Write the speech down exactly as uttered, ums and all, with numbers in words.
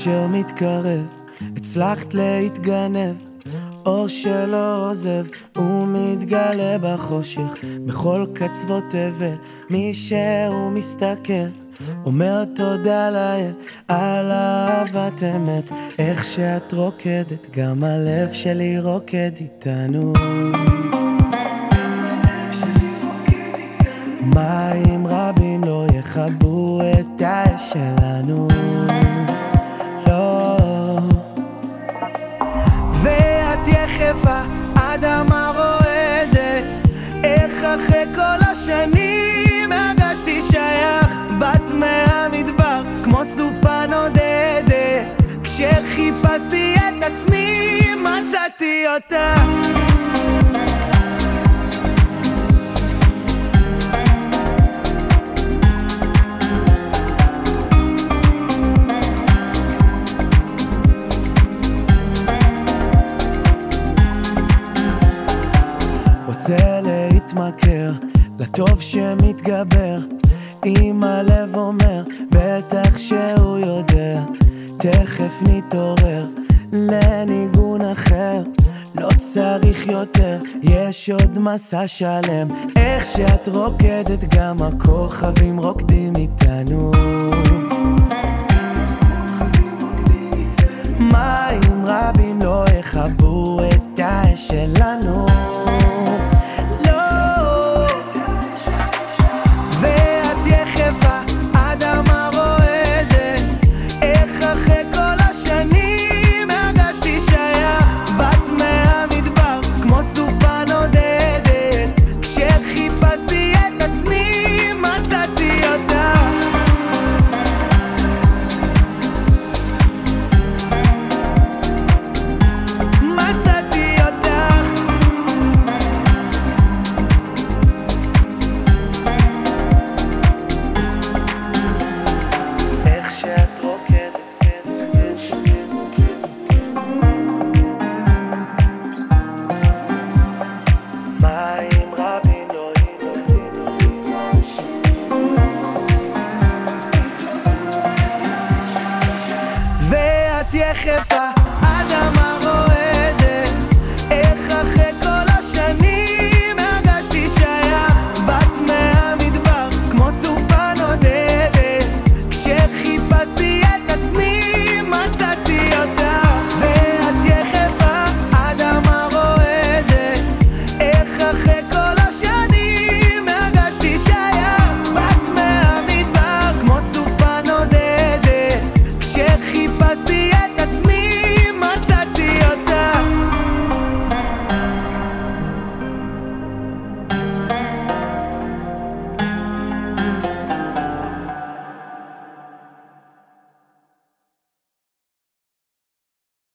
האושר מתקרב, הצלחת להתגנב, אור שלא עוזב, הוא מתגלה בחושך, בכל קצוות תבל, מי שהוא מסתכל, אומר תודה לאל על אהבת אמת, איך שאת רוקדת, גם הלב שלי רוקד איתנו. מים רבים לא יכבו את האש שלנו, לא. ואת יחפה, אדמה רועדת, איך אחרי כל השנים הרגשתי שייך, בת מהמדבר כמו סופה נודדת, כשחיפשתי את עצמי מצאתי אותה. רוצה להתמכר לטוב שמתגבר, אם הלב אומר בטח שהוא יודע, תכף נתעורר לניגון אחר, לא צריך יותר, יש עוד מסע שלם, איך שאת רוקדת גם הכוכבים רוקדים איתנו. מים רבים לא יכבו את האש שלנו.